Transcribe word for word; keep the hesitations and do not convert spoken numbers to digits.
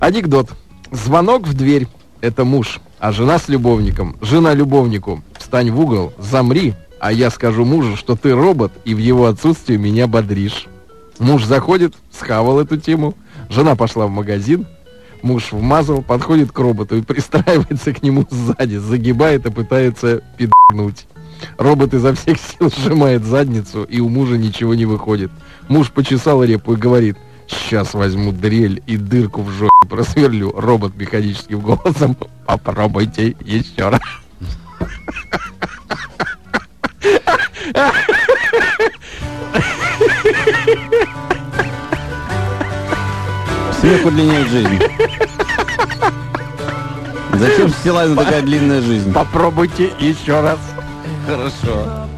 Анекдот. Звонок в дверь. Это муж, а жена с любовником. Жена любовнику. Встань в угол, замри, а я скажу мужу, что ты робот, и в его отсутствие меня бодришь. Муж заходит, схавал эту тему. Жена пошла в магазин. Муж вмазал, подходит к роботу и пристраивается к нему сзади, загибает и пытается пиднуть. Робот изо всех сил сжимает задницу, и у мужа ничего не выходит. Муж почесал репу и говорит: сейчас возьму дрель и дырку в жопе просверлю. Робот механическим голосом: попробуйте еще раз. Смех удлиняет жизнь. Зачем Стилавину такая длинная жизнь? Попробуйте еще раз. Хорошо.